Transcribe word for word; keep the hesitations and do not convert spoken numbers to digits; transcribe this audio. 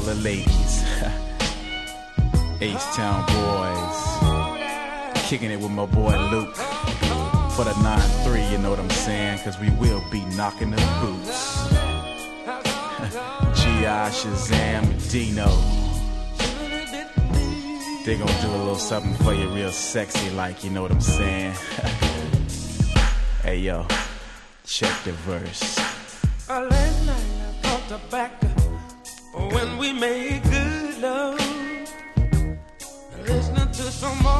the ladies. H-Town boys. Kicking it with my boy Luke. For the nine three, you know what I'm saying? Cause we will be knocking the boots. G I, Shazam, Dino. They gonna do a little something for you real sexy like, you know what I'm saying? Hey yo, check the verse. Uh, last night I thought about when we made good love. Listening to some more